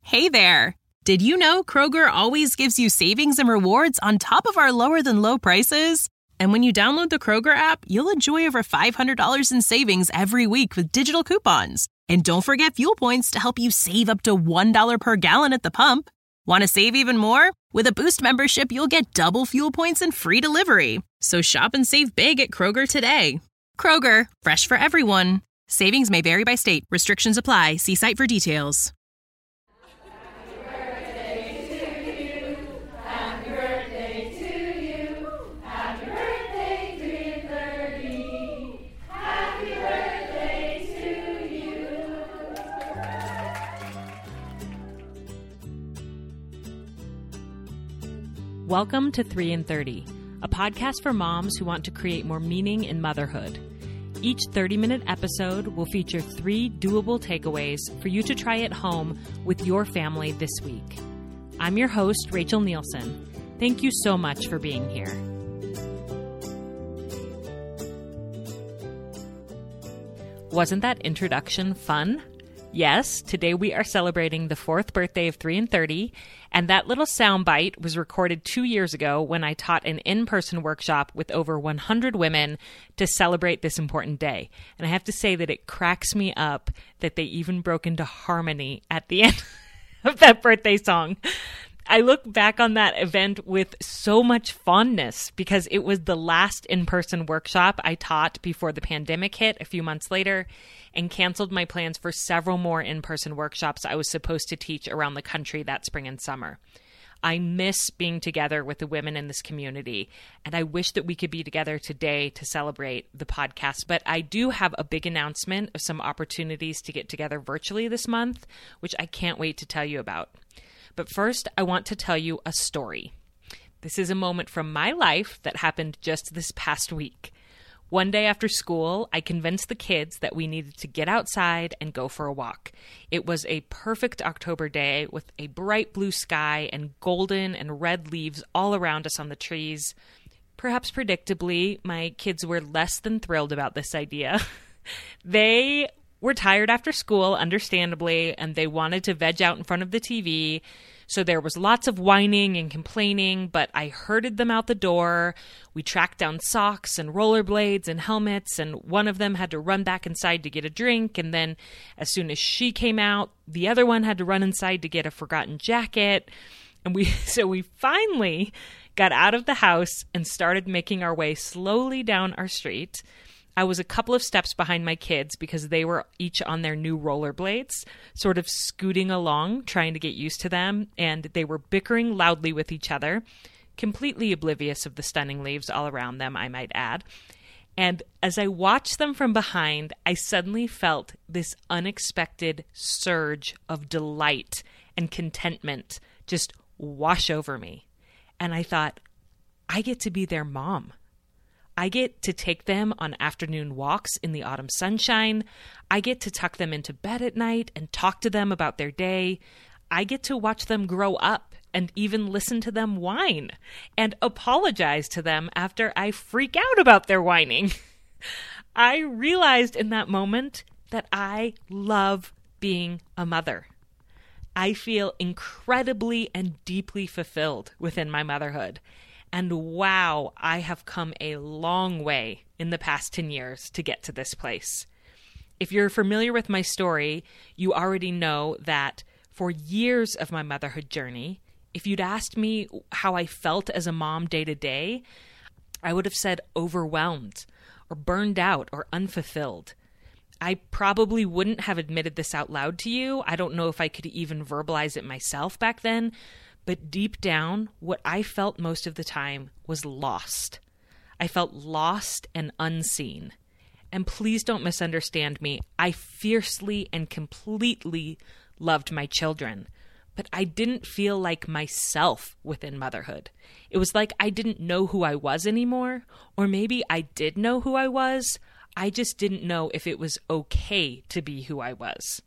Hey there! Did you know Kroger always gives you savings and rewards on top of our lower-than-low prices? And when you download the Kroger app, you'll enjoy over $500 in savings every week with digital coupons. And don't forget fuel points to help you save up to $1 per gallon at the pump. Want to save even more? With a Boost membership, you'll get double fuel points and free delivery. So shop and save big at Kroger today. Kroger, fresh for everyone. Savings may vary by state. Restrictions apply. See site for details. Welcome to 3 in 30, a podcast for moms who want to create more meaning in motherhood. Each 30-minute episode will feature 3 doable takeaways for you to try at home with your family this week. I'm your host, Rachel Nielsen. Thank you so much for being here. Wasn't that introduction fun? Yes, today we are celebrating the 4th birthday of 3 in 30, and that little soundbite was recorded 2 years ago when I taught an in-person workshop with over 100 women to celebrate this important day. And I have to say that it cracks me up that they even broke into harmony at the end of that birthday song. I look back on that event with so much fondness because it was the last in-person workshop I taught before the pandemic hit a few months later and canceled my plans for several more in-person workshops I was supposed to teach around the country that spring and summer. I miss being together with the women in this community, and I wish that we could be together today to celebrate the podcast. But I do have a big announcement of some opportunities to get together virtually this month, which I can't wait to tell you about. But first, I want to tell you a story. This is a moment from my life that happened just this past week. One day after school, I convinced the kids that we needed to get outside and go for a walk. It was a perfect October day with a bright blue sky and golden and red leaves all around us on the trees. Perhaps predictably, my kids were less than thrilled about this idea. They were tired after school, understandably, and they wanted to veg out in front of the TV. So there was lots of whining and complaining, but I herded them out the door. We tracked down socks and rollerblades and helmets, and one of them had to run back inside to get a drink. And then as soon as she came out, the other one had to run inside to get a forgotten jacket. And we finally got out of the house and started making our way slowly down our street. I was a couple of steps behind my kids because they were each on their new rollerblades, sort of scooting along, trying to get used to them, and they were bickering loudly with each other, completely oblivious of the stunning leaves all around them, I might add. And as I watched them from behind, I suddenly felt this unexpected surge of delight and contentment just wash over me. And I thought, I get to be their mom. I get to take them on afternoon walks in the autumn sunshine. I get to tuck them into bed at night and talk to them about their day. I get to watch them grow up and even listen to them whine and apologize to them after I freak out about their whining. I realized in that moment that I love being a mother. I feel incredibly and deeply fulfilled within my motherhood. And wow, I have come a long way in the past 10 years to get to this place. If you're familiar with my story, you already know that for years of my motherhood journey, if you'd asked me how I felt as a mom day to day, I would have said overwhelmed or burned out or unfulfilled. I probably wouldn't have admitted this out loud to you. I don't know if I could even verbalize it myself back then. But deep down, what I felt most of the time was lost. I felt lost and unseen. And please don't misunderstand me. I fiercely and completely loved my children. But I didn't feel like myself within motherhood. It was like I didn't know who I was anymore. Or maybe I did know who I was. I just didn't know if it was okay to be who I was.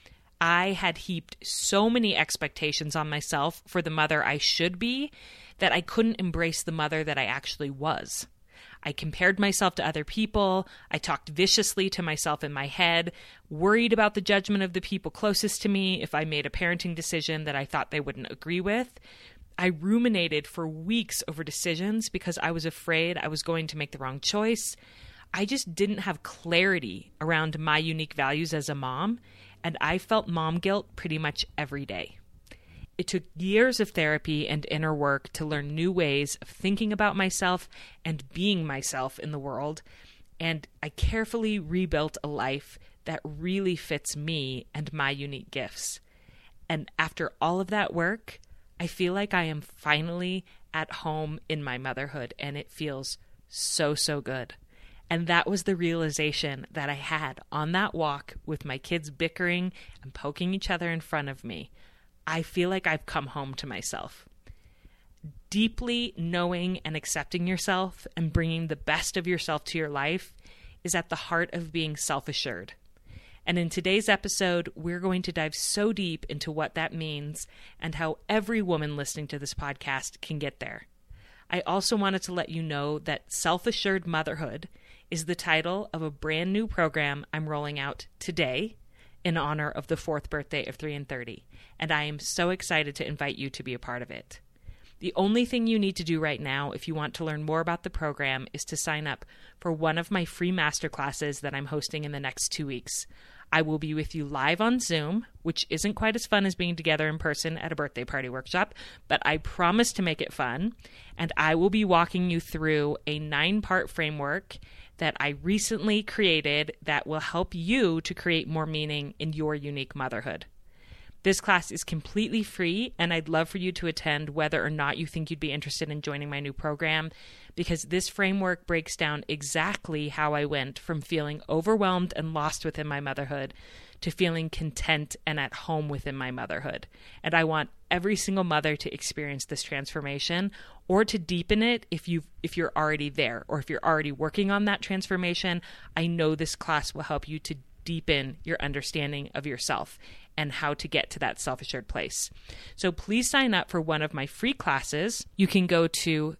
I had heaped so many expectations on myself for the mother I should be that I couldn't embrace the mother that I actually was. I compared myself to other people. I talked viciously to myself in my head, worried about the judgment of the people closest to me if I made a parenting decision that I thought they wouldn't agree with. I ruminated for weeks over decisions because I was afraid I was going to make the wrong choice. I just didn't have clarity around my unique values as a mom, and I felt mom guilt pretty much every day. It took years of therapy and inner work to learn new ways of thinking about myself and being myself in the world, and I carefully rebuilt a life that really fits me and my unique gifts. And after all of that work, I feel like I am finally at home in my motherhood, and it feels so, so good. And that was the realization that I had on that walk with my kids bickering and poking each other in front of me. I feel like I've come home to myself. Deeply knowing and accepting yourself and bringing the best of yourself to your life is at the heart of being self-assured. And in today's episode, we're going to dive so deep into what that means and how every woman listening to this podcast can get there. I also wanted to let you know that Self-Assured Motherhood is the title of a brand new program I'm rolling out today in honor of the 4th birthday of 3 and 30, and I am so excited to invite you to be a part of it. The only thing you need to do right now if you want to learn more about the program is to sign up for one of my free masterclasses that I'm hosting in the next 2 weeks. I will be with you live on Zoom, which isn't quite as fun as being together in person at a birthday party workshop, but I promise to make it fun, and I will be walking you through a 9-part framework that I recently created that will help you to create more meaning in your unique motherhood. This class is completely free, and I'd love for you to attend whether or not you think you'd be interested in joining my new program, because this framework breaks down exactly how I went from feeling overwhelmed and lost within my motherhood to feeling content and at home within my motherhood. And I want every single mother to experience this transformation, or to deepen it if you're already there, or if you're already working on that transformation. I know this class will help you to deepen your understanding of yourself and how to get to that self-assured place. So please sign up for one of my free classes. You can go to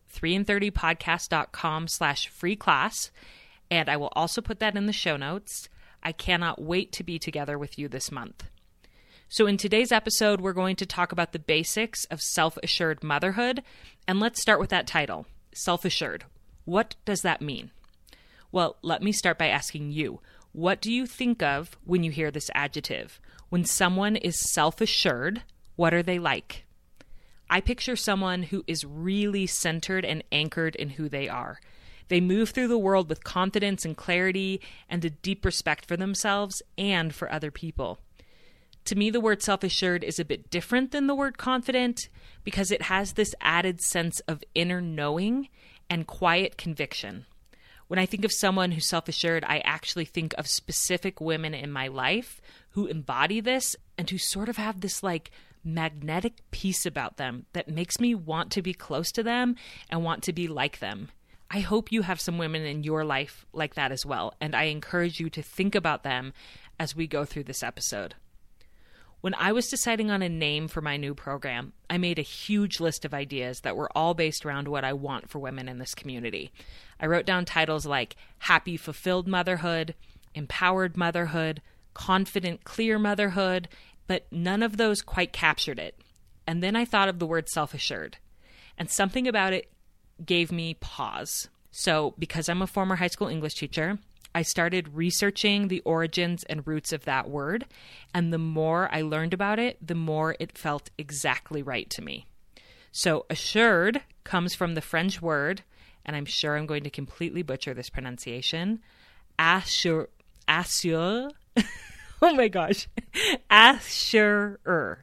3and30podcast.com/free class, and I will also put that in the show notes. I cannot wait to be together with you this month. So in today's episode, we're going to talk about the basics of self-assured motherhood, and let's start with that title, self-assured. What does that mean? Well, let me start by asking you, what do you think of when you hear this adjective? When someone is self-assured, what are they like? I picture someone who is really centered and anchored in who they are. They move through the world with confidence and clarity and a deep respect for themselves and for other people. To me, the word self-assured is a bit different than the word confident because it has this added sense of inner knowing and quiet conviction. When I think of someone who's self-assured, I actually think of specific women in my life who embody this and who sort of have this like magnetic piece about them that makes me want to be close to them and want to be like them. I hope you have some women in your life like that as well, and I encourage you to think about them as we go through this episode. When I was deciding on a name for my new program, I made a huge list of ideas that were all based around what I want for women in this community. I wrote down titles like Happy Fulfilled Motherhood, Empowered Motherhood, Confident Clear Motherhood, but none of those quite captured it. And then I thought of the word self-assured, and something about it gave me pause. So because I'm a former high school English teacher, I started researching the origins and roots of that word, and the more I learned about it, the more it felt exactly right to me. So assured comes from the French word, and I'm sure I'm going to completely butcher this pronunciation, assure. Oh my gosh. Assure,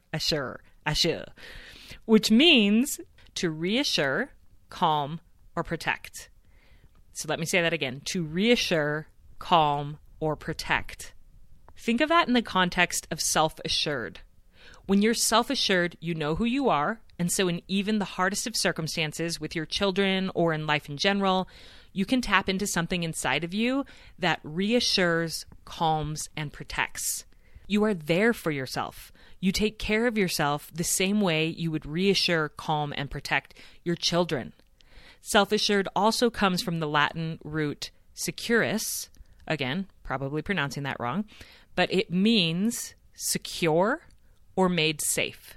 which means to reassure, calm, or protect. So let me say that again. To reassure, calm, or protect. Think of that in the context of self-assured. When you're self-assured, you know who you are, and so in even the hardest of circumstances with your children or in life in general, you can tap into something inside of you that reassures, calms, and protects. You are there for yourself. You take care of yourself the same way you would reassure, calm, and protect your children. Self-assured also comes from the Latin root securus, again, probably pronouncing that wrong, but it means secure or made safe.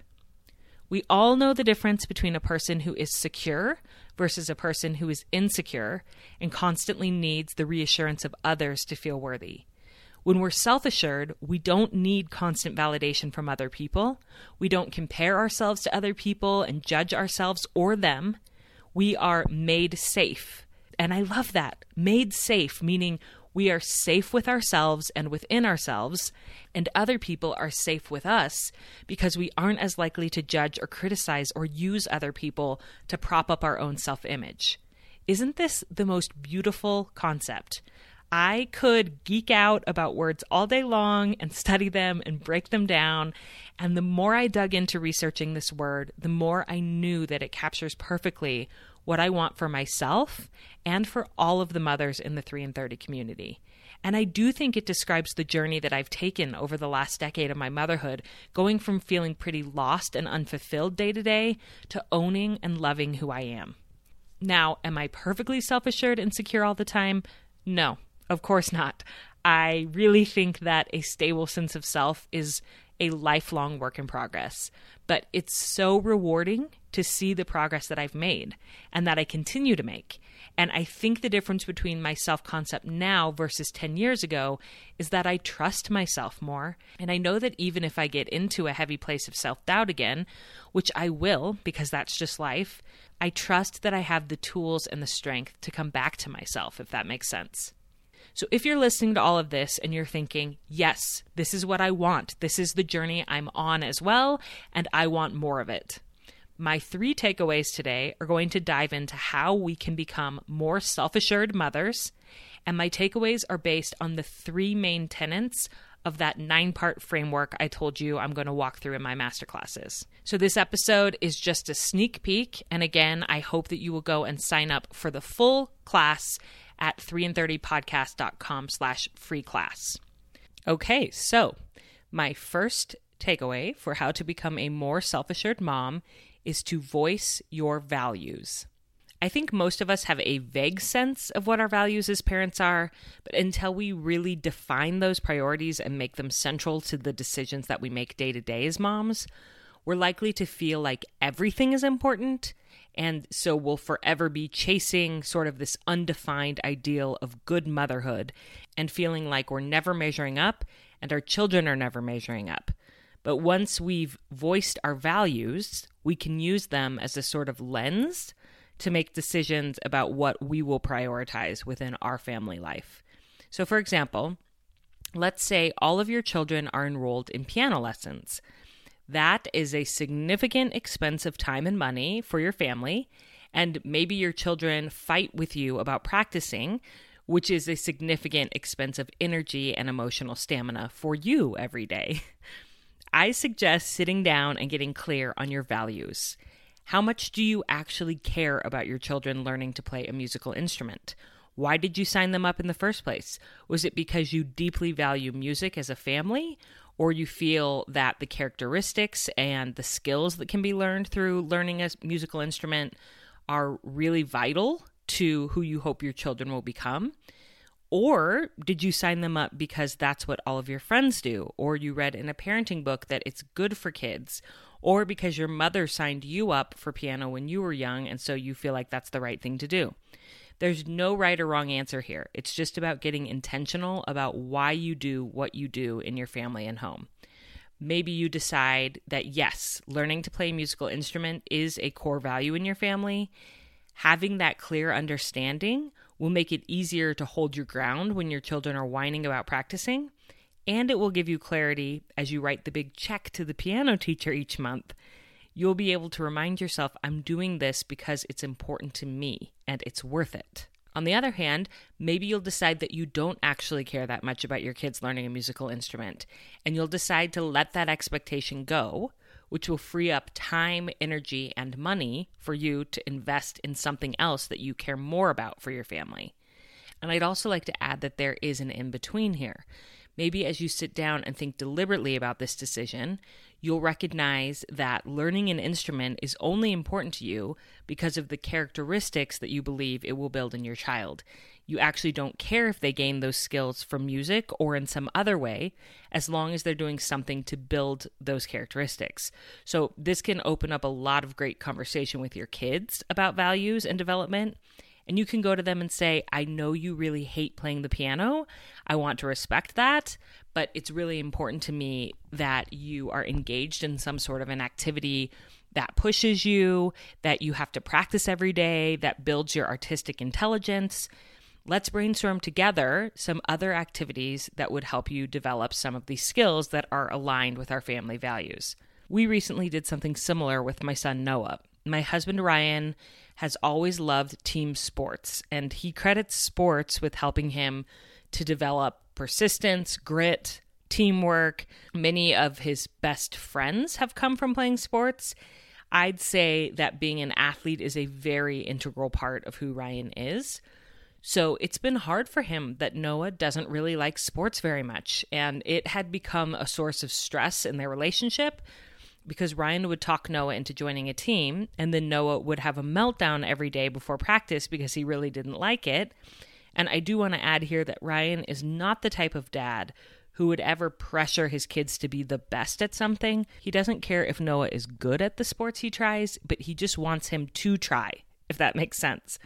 We all know the difference between a person who is secure versus a person who is insecure and constantly needs the reassurance of others to feel worthy. When we're self-assured, we don't need constant validation from other people. We don't compare ourselves to other people and judge ourselves or them. We are made safe. And I love that. Made safe, meaning we are safe with ourselves and within ourselves, and other people are safe with us because we aren't as likely to judge or criticize or use other people to prop up our own self-image. Isn't this the most beautiful concept? I could geek out about words all day long and study them and break them down. And the more I dug into researching this word, the more I knew that it captures perfectly what I want for myself and for all of the mothers in the 3 and 30 community. And I do think it describes the journey that I've taken over the last decade of my motherhood, going from feeling pretty lost and unfulfilled day to day to owning and loving who I am. Now, am I perfectly self-assured and secure all the time? No, of course not. I really think that a stable sense of self is a lifelong work in progress, but it's so rewarding to see the progress that I've made and that I continue to make. And I think the difference between my self-concept now versus 10 years ago is that I trust myself more. And I know that even if I get into a heavy place of self-doubt again, which I will because that's just life, I trust that I have the tools and the strength to come back to myself, if that makes sense. So if you're listening to all of this and you're thinking, yes, this is what I want, this is the journey I'm on as well, and I want more of it. My 3 takeaways today are going to dive into how we can become more self-assured mothers, and my takeaways are based on the 3 main tenets of that 9-part framework I told you I'm going to walk through in my masterclasses. So this episode is just a sneak peek, and again, I hope that you will go and sign up for the full class at 3and30podcast.com/free class. Okay, so my first takeaway for how to become a more self-assured mom is to voice your values. I think most of us have a vague sense of what our values as parents are, but until we really define those priorities and make them central to the decisions that we make day to day as moms, we're likely to feel like everything is important, and so we'll forever be chasing sort of this undefined ideal of good motherhood and feeling like we're never measuring up and our children are never measuring up. But once we've voiced our values, we can use them as a sort of lens to make decisions about what we will prioritize within our family life. So for example, let's say all of your children are enrolled in piano lessons. That is a significant expense of time and money for your family, and maybe your children fight with you about practicing, which is a significant expense of energy and emotional stamina for you every day. I suggest sitting down and getting clear on your values. How much do you actually care about your children learning to play a musical instrument? Why did you sign them up in the first place? Was it because you deeply value music as a family? Or you feel that the characteristics and the skills that can be learned through learning a musical instrument are really vital to who you hope your children will become? Or did you sign them up because that's what all of your friends do? Or you read in a parenting book that it's good for kids? Or because your mother signed you up for piano when you were young and so you feel like that's the right thing to do? There's no right or wrong answer here. It's just about getting intentional about why you do what you do in your family and home. Maybe you decide that yes, learning to play a musical instrument is a core value in your family. Having that clear understanding will make it easier to hold your ground when your children are whining about practicing, and it will give you clarity as you write the big check to the piano teacher each month. You'll be able to remind yourself, I'm doing this because it's important to me and it's worth it. On the other hand, maybe you'll decide that you don't actually care that much about your kids learning a musical instrument, and you'll decide to let that expectation go, which will free up time, energy, and money for you to invest in something else that you care more about for your family. And I'd also like to add that there is an in-between here. maybe as you sit down and think deliberately about this decision, you'll recognize that learning an instrument is only important to you because of the characteristics that you believe it will build in your child. You actually don't care if they gain those skills from music or in some other way, as long as they're doing something to build those characteristics. So this can open up a lot of great conversation with your kids about values and development. And you can go to them and say, I know you really hate playing the piano. I want to respect that, but it's really important to me that you are engaged in some sort of an activity that pushes you, that you have to practice every day, that builds your artistic intelligence. Let's brainstorm together some other activities that would help you develop some of these skills that are aligned with our family values. We recently did something similar with my son Noah. My husband Ryan has always loved team sports, and he credits sports with helping him to develop persistence, grit, teamwork. Many of his best friends have come from playing sports. I'd say that being an athlete is a very integral part of who Ryan is. So it's been hard for him that Noah doesn't really like sports very much, and it had become a source of stress in their relationship because Ryan would talk Noah into joining a team, and then Noah would have a meltdown every day before practice because he really didn't like it. And I do want to add here that Ryan is not the type of dad who would ever pressure his kids to be the best at something. He doesn't care if Noah is good at the sports he tries, but he just wants him to try, if that makes sense.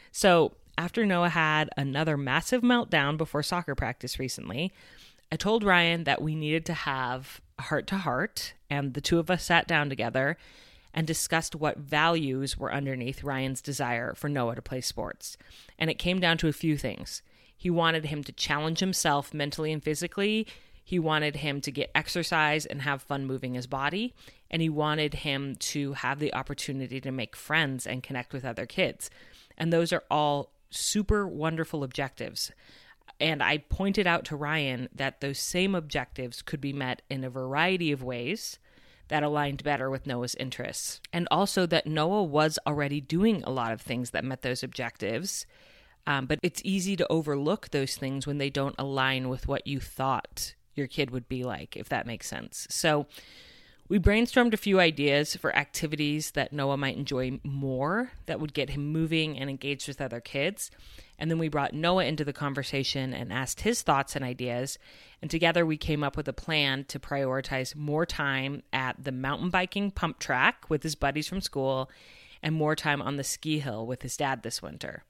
So after Noah had another massive meltdown before soccer practice recently, I told Ryan that we needed to have a heart-to-heart, and the two of us sat down together and discussed what values were underneath Ryan's desire for Noah to play sports. And it came down to a few things. He wanted him to challenge himself mentally and physically. He wanted him to get exercise and have fun moving his body. And he wanted him to have the opportunity to make friends and connect with other kids. And those are all super wonderful objectives. And I pointed out to Ryan that those same objectives could be met in a variety of ways that aligned better with Noah's interests. And also that Noah was already doing a lot of things that met those objectives. But it's easy to overlook those things when they don't align with what you thought your kid would be like, if that makes sense. So we brainstormed a few ideas for activities that Noah might enjoy more that would get him moving and engaged with other kids. And then we brought Noah into the conversation and asked his thoughts and ideas. And together we came up with a plan to prioritize more time at the mountain biking pump track with his buddies from school and more time on the ski hill with his dad this winter.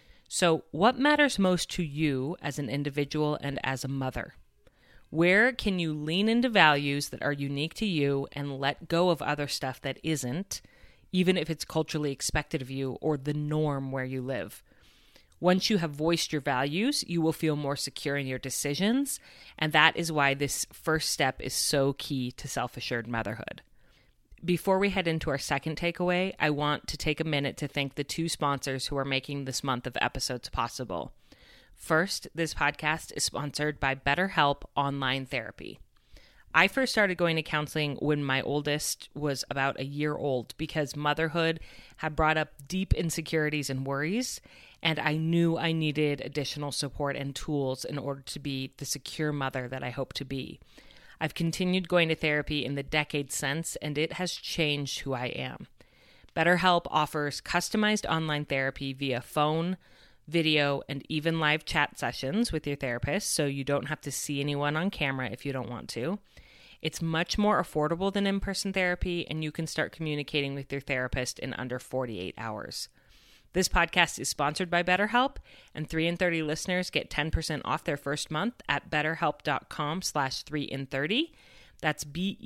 So what matters most to you as an individual and as a mother? Where can you lean into values that are unique to you and let go of other stuff that isn't, even if it's culturally expected of you or the norm where you live? Once you have voiced your values, you will feel more secure in your decisions, and that is why this first step is so key to self-assured motherhood. Before we head into our second takeaway, I want to take a minute to thank the two sponsors who are making this month of episodes possible. First, this podcast is sponsored by BetterHelp Online Therapy. I first started going to counseling when my oldest was about a year old because motherhood had brought up deep insecurities and worries, and I knew I needed additional support and tools in order to be the secure mother that I hope to be. I've continued going to therapy in the decade since, and it has changed who I am. BetterHelp offers customized online therapy via phone, video, and even live chat sessions with your therapist, so you don't have to see anyone on camera if you don't want to. It's much more affordable than in-person therapy, and you can start communicating with your therapist in under 48 hours. This podcast is sponsored by BetterHelp, and 3 in 30 listeners get 10% off their first month at betterhelp.com/3in30. That's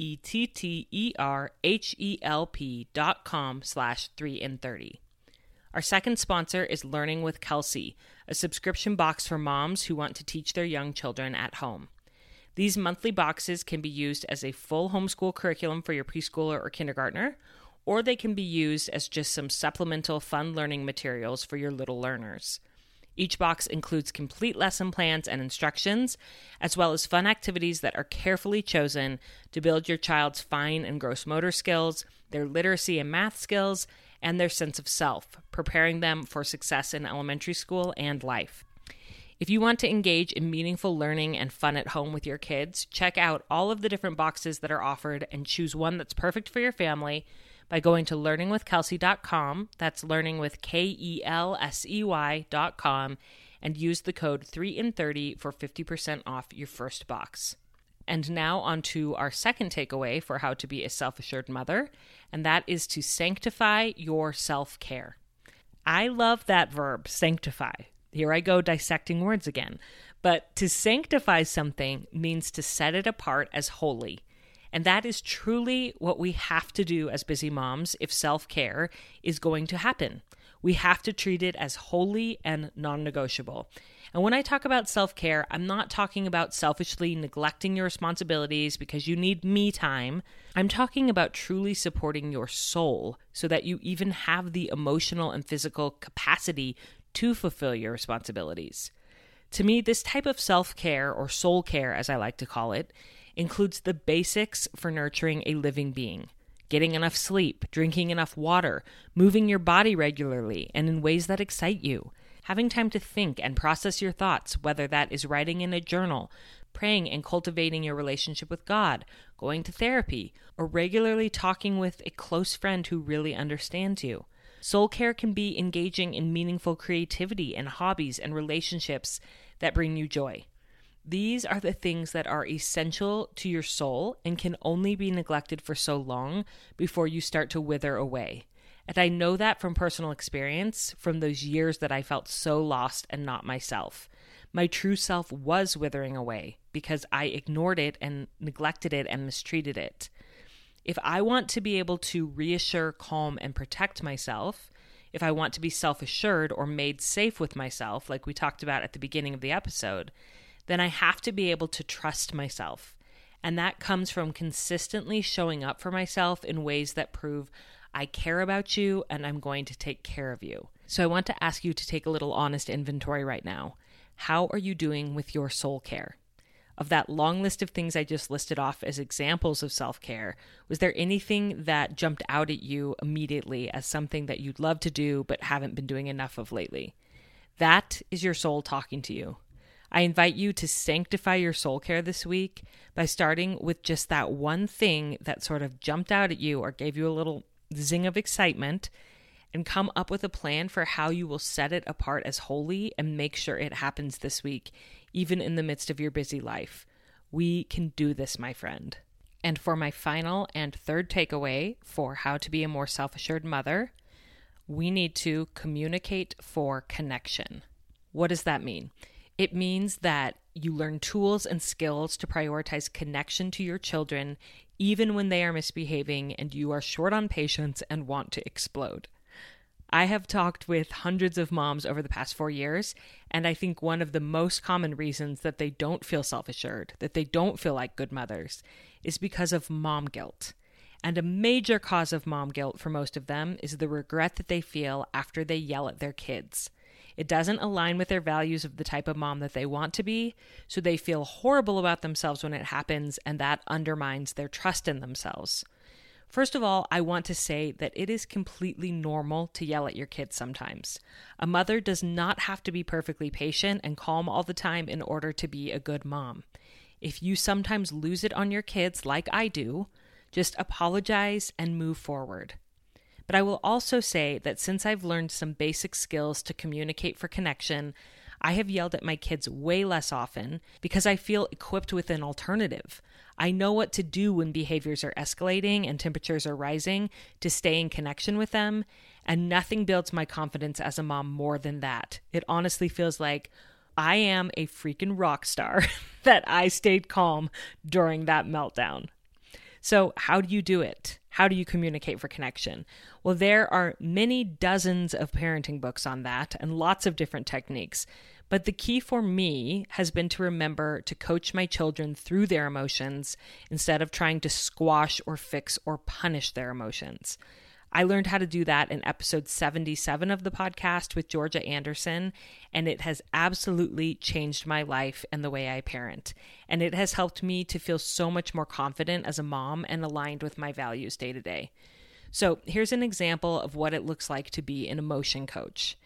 BetterHelp.com/3in30. Our second sponsor is Learning with Kelsey, a subscription box for moms who want to teach their young children at home. These monthly boxes can be used as a full homeschool curriculum for your preschooler or kindergartner, or they can be used as just some supplemental fun learning materials for your little learners. Each box includes complete lesson plans and instructions, as well as fun activities that are carefully chosen to build your child's fine and gross motor skills, their literacy and math skills, and their sense of self, preparing them for success in elementary school and life. If you want to engage in meaningful learning and fun at home with your kids, check out all of the different boxes that are offered and choose one that's perfect for your family by going to learningwithkelsey.com. That's learningwithkelsey.com, and use the code 3in30 for 50% off your first box. And now on to our second takeaway for how to be a self-assured mother, and that is to sanctify your self-care. I love that verb, sanctify. Here I go dissecting words again. But to sanctify something means to set it apart as holy. And that is truly what we have to do as busy moms if self-care is going to happen. We have to treat it as holy and non-negotiable. And when I talk about self-care, I'm not talking about selfishly neglecting your responsibilities because you need me time. I'm talking about truly supporting your soul so that you even have the emotional and physical capacity to fulfill your responsibilities. To me, this type of self-care, or soul care as I like to call it, includes the basics for nurturing a living being. Getting enough sleep, drinking enough water, moving your body regularly and in ways that excite you, having time to think and process your thoughts, whether that is writing in a journal, praying and cultivating your relationship with God, going to therapy, or regularly talking with a close friend who really understands you. Soul care can be engaging in meaningful creativity and hobbies and relationships that bring you joy. These are the things that are essential to your soul and can only be neglected for so long before you start to wither away. And I know that from personal experience, from those years that I felt so lost and not myself. My true self was withering away because I ignored it and neglected it and mistreated it. If I want to be able to reassure, calm, and protect myself, if I want to be self-assured or made safe with myself, like we talked about at the beginning of the episode, then I have to be able to trust myself. And that comes from consistently showing up for myself in ways that prove I care about you and I'm going to take care of you. So I want to ask you to take a little honest inventory right now. How are you doing with your soul care? Of that long list of things I just listed off as examples of self-care, was there anything that jumped out at you immediately as something that you'd love to do but haven't been doing enough of lately? That is your soul talking to you. I invite you to sanctify your soul care this week by starting with just that one thing that sort of jumped out at you or gave you a little zing of excitement, and come up with a plan for how you will set it apart as holy and make sure it happens this week, even in the midst of your busy life. We can do this, my friend. And for my final and third takeaway for how to be a more self-assured mother, we need to communicate for connection. What does that mean? It means that you learn tools and skills to prioritize connection to your children, even when they are misbehaving and you are short on patience and want to explode. I have talked with hundreds of moms over the past 4 years, and I think one of the most common reasons that they don't feel self-assured, that they don't feel like good mothers, is because of mom guilt. And a major cause of mom guilt for most of them is the regret that they feel after they yell at their kids. It doesn't align with their values of the type of mom that they want to be, so they feel horrible about themselves when it happens, and that undermines their trust in themselves. First of all, I want to say that it is completely normal to yell at your kids sometimes. A mother does not have to be perfectly patient and calm all the time in order to be a good mom. If you sometimes lose it on your kids like I do, just apologize and move forward. But I will also say that since I've learned some basic skills to communicate for connection, I have yelled at my kids way less often because I feel equipped with an alternative. I know what to do when behaviors are escalating and temperatures are rising to stay in connection with them, and nothing builds my confidence as a mom more than that. It honestly feels like I am a freaking rock star that I stayed calm during that meltdown. So how do you do it? How do you communicate for connection? Well, there are many dozens of parenting books on that and lots of different techniques. But the key for me has been to remember to coach my children through their emotions instead of trying to squash or fix or punish their emotions. I learned how to do that in episode 77 of the podcast with Georgia Anderson, and it has absolutely changed my life and the way I parent. And it has helped me to feel so much more confident as a mom and aligned with my values day to day. So here's an example of what it looks like to be an emotion coach.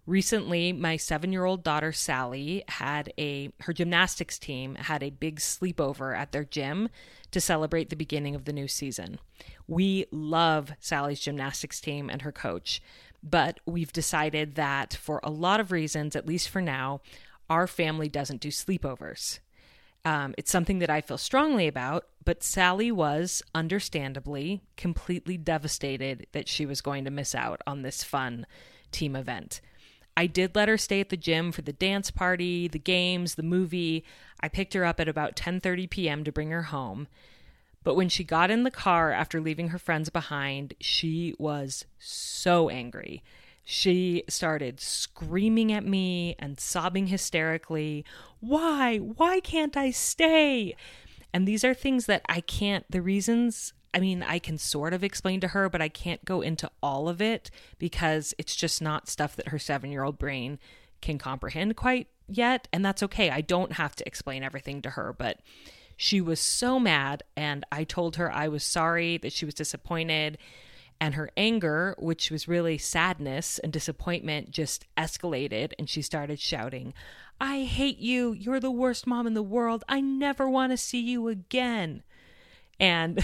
Recently, my 7-year-old daughter, Sally, her gymnastics team had a big sleepover at their gym to celebrate the beginning of the new season. We love Sally's gymnastics team and her coach, but we've decided that for a lot of reasons, at least for now, our family doesn't do sleepovers. It's something that I feel strongly about, but Sally was, understandably, completely devastated that she was going to miss out on this fun team event. I did let her stay at the gym for the dance party, the games, the movie. I picked her up at about 10:30 p.m. to bring her home. But when she got in the car after leaving her friends behind, she was so angry. She started screaming at me and sobbing hysterically. Why? Why can't I stay? And these are things that I can't, the reasons, I can sort of explain to her, but I can't go into all of it because it's just not stuff that her 7-year-old brain can comprehend quite yet. And that's okay. I don't have to explain everything to her, but she was so mad, and I told her I was sorry, that she was disappointed, and her anger, which was really sadness and disappointment, just escalated, and she started shouting, I hate you. You're the worst mom in the world. I never want to see you again. And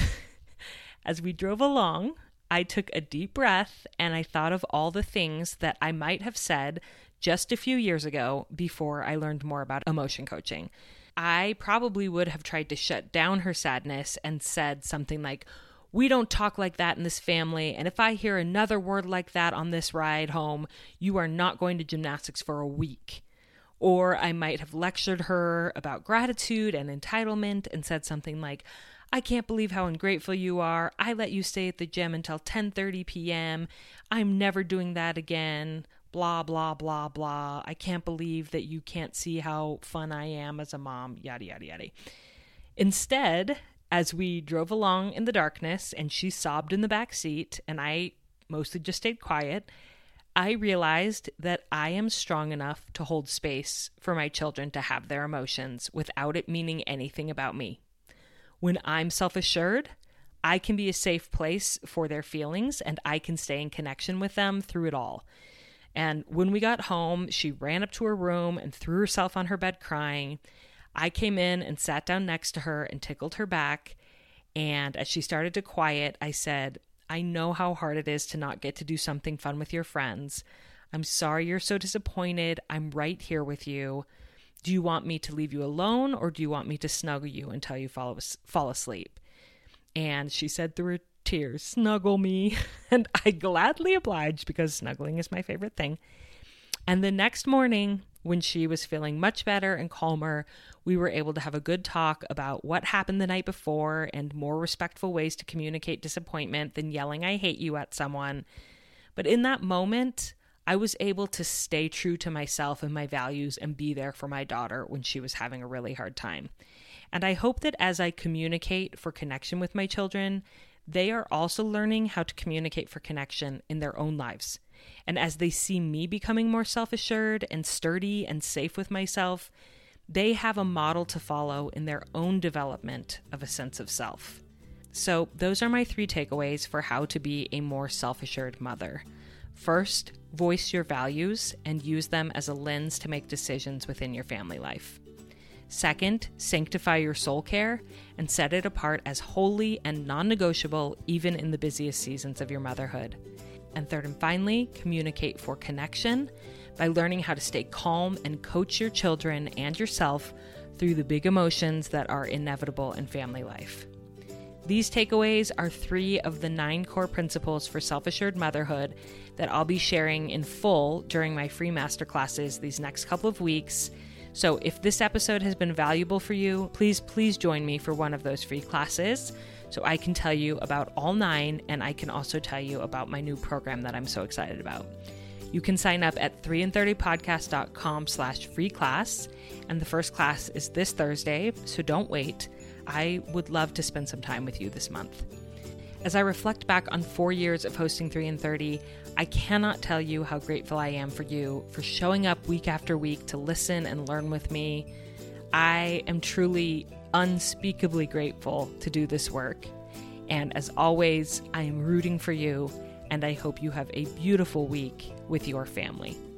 as we drove along, I took a deep breath, and I thought of all the things that I might have said just a few years ago before I learned more about emotion coaching. I probably would have tried to shut down her sadness and said something like, we don't talk like that in this family, and if I hear another word like that on this ride home, you are not going to gymnastics for a week. Or I might have lectured her about gratitude and entitlement and said something like, I can't believe how ungrateful you are. I let you stay at the gym until 10:30 p.m. I'm never doing that again. Blah, blah, blah, blah. I can't believe that you can't see how fun I am as a mom, yada, yada, yada. Instead, as we drove along in the darkness and she sobbed in the back seat and I mostly just stayed quiet, I realized that I am strong enough to hold space for my children to have their emotions without it meaning anything about me. When I'm self-assured, I can be a safe place for their feelings and I can stay in connection with them through it all. And when we got home, she ran up to her room and threw herself on her bed crying. I came in and sat down next to her and tickled her back. And as she started to quiet, I said, I know how hard it is to not get to do something fun with your friends. I'm sorry you're so disappointed. I'm right here with you. Do you want me to leave you alone or do you want me to snuggle you until you fall asleep? And she said through her tears, snuggle me. And I gladly obliged because snuggling is my favorite thing. And the next morning, when she was feeling much better and calmer, we were able to have a good talk about what happened the night before and more respectful ways to communicate disappointment than yelling, I hate you at someone. But in that moment, I was able to stay true to myself and my values and be there for my daughter when she was having a really hard time. And I hope that as I communicate for connection with my children, they are also learning how to communicate for connection in their own lives. And as they see me becoming more self-assured and sturdy and safe with myself, they have a model to follow in their own development of a sense of self. So those are my 3 takeaways for how to be a more self-assured mother. First, voice your values and use them as a lens to make decisions within your family life. Second, sanctify your soul care and set it apart as holy and non-negotiable even in the busiest seasons of your motherhood. And third and finally, communicate for connection by learning how to stay calm and coach your children and yourself through the big emotions that are inevitable in family life. These takeaways are 3 of the 9 core principles for self-assured motherhood that I'll be sharing in full during my free masterclasses these next couple of weeks. So if this episode has been valuable for you, please join me for one of those free classes so I can tell you about all 9, and I can also tell you about my new program that I'm so excited about. You can sign up at 3and30podcast.com/free class, and the first class is this Thursday, so don't wait. I would love to spend some time with you this month. As I reflect back on 4 years of hosting 3 and 30, I cannot tell you how grateful I am for you for showing up week after week to listen and learn with me. I am truly unspeakably grateful to do this work. And as always, I am rooting for you, and I hope you have a beautiful week with your family.